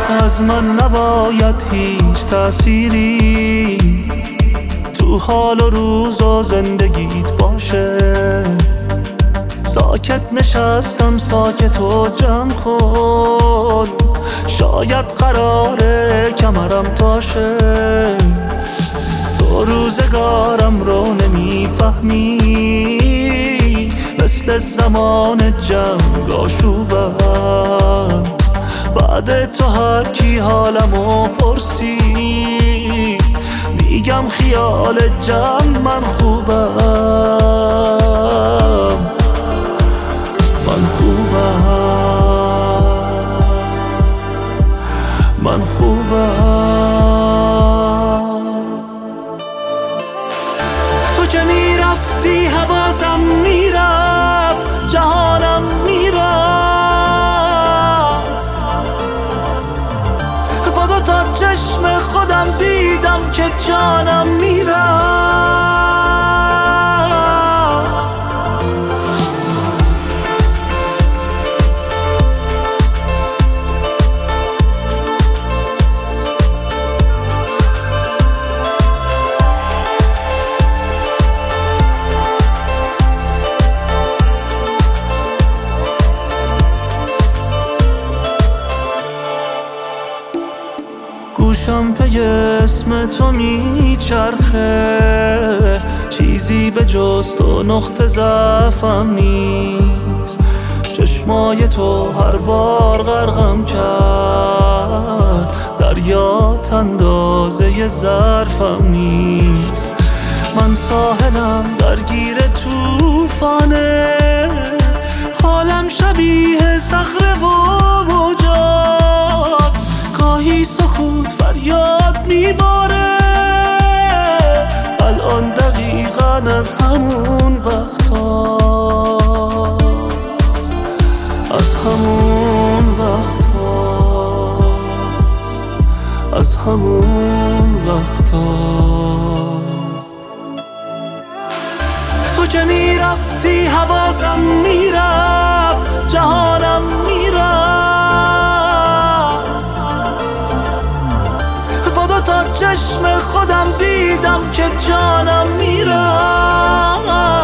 از من نباید هیچ تأثیری تو حال و روز و زندگیت باشه. ساکت نشستم ساکت و جمع کن، شاید قراره کمرم تاشه. تو روزگارم رو نمیفهمی، مثل زمان جنگ آشوبم. بعد تو هر کی حالمو پرسی، میگم خیال جمع من خوبم. من خوبم. تو که میرفتی حواسم میرفت، جهانم میرفت. با دو تا چشم خودم دیدم که جانم میرفت. گوشم پی اسم تو میچرخه، چیزی به جز تو نقطه ضعفم نیست. چشمای تو هر بار غرقم کرد، دریات اندازه ظرفم نیست. من ساحلم درگیر توفانه، حالم شبیه صخره و موجاست. گاهی سکوت فریاد میباره، الان دقیقاً از همون وقتاست، از همون وقتاست، از همون وقتاست. تو که میرفتی حواسم میرفت، جهانم میرفت. با دو تا چشم خودم دیدم که جانم میرفت.